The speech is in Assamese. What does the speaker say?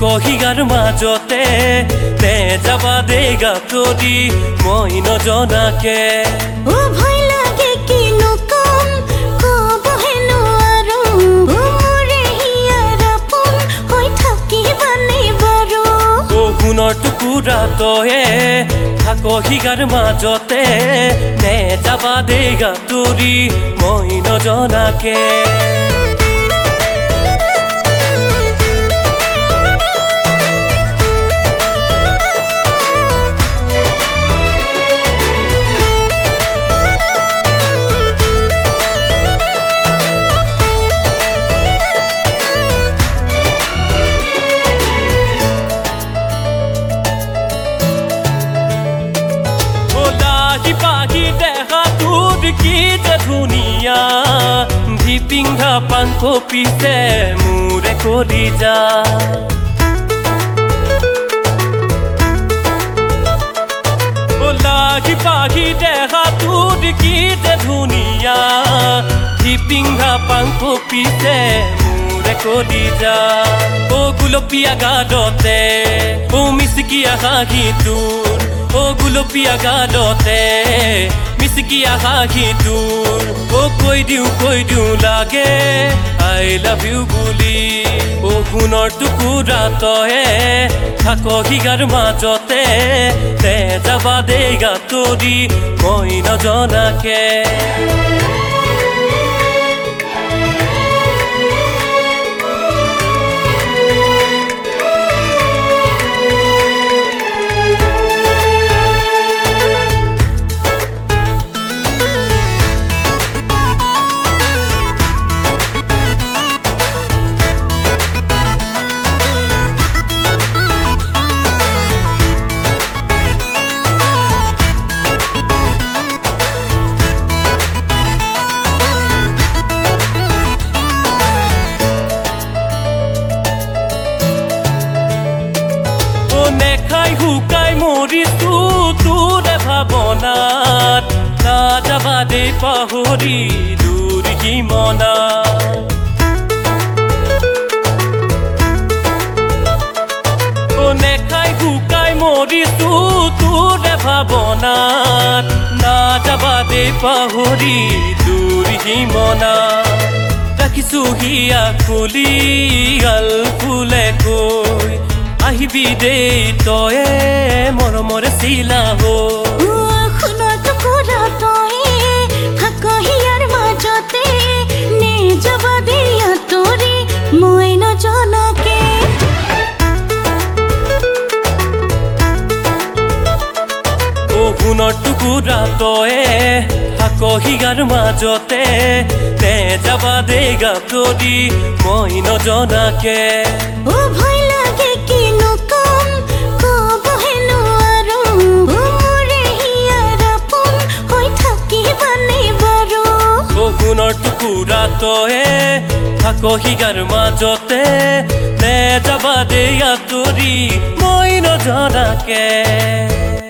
হিগাৰ মাজতে নে যাবা দেগা তৰি মই নজনাকে ভয় লাগে কিনো কম কবহে নোৱাৰো মোৰে হিয়াৰ আপোন হৈ থাকিবানে বাৰু সোণৰ টুকুৰা তয়ে হিগাৰ মাজতে নে যাবা দেগা তৰি মই নজনাকে ধুনিয়া ভিপিংঘা পাংখ পিছে মোৰে কৰি যা লাগি পাগি দেখা তোৰ কি যে ধুনিয়া ভিপিংঘা পাংখ পিছে মোৰে কৰি যা গুলপীয়া গালতে মিচিকিয়া হাঁহি তোৰ গুলপীয়া গালতে মিচিকিয়া হাঁহি তোৰ কৈ দিওঁ লাগে আই লাভ ইউ বুলি সোণৰ টুকুৰা তয়ে হিগাৰ মাজতে নে যাবা দেগা তৰি মই নজনাকে শুকাই মৰিছো তোৰে ভাৱনাত না যাবা দে পাহৰি দূৰ সীমনাত নেখাই শুকাই মৰিছো তোৰে ভাৱনাত না যাবা দে পাহৰি দূৰ সীমনাত ৰাখিছো হিয়া খুলি গাল ফুলে কৈ আহিবি দেই তয়ে মৰমৰ চিলা হো সোণৰ টুকুৰা তয়ে হিয়াৰ মাজতে নে যাবা দেগা তৰি মই নজনাকে সোণৰ টুকুৰা তয়ে হিগাৰ মাজতে নে যাবা দেগা তৰি মই নজনাকে ভয় লাগে কিনো কম কবহে নোৱাৰো মোৰে হিয়াৰ আপোন হৈ থাকিবানে বাৰু সোণৰ টুকুৰা তয়ে হিগাৰ মাজতে নে যাবা দেগা তৰি মই নজনাকে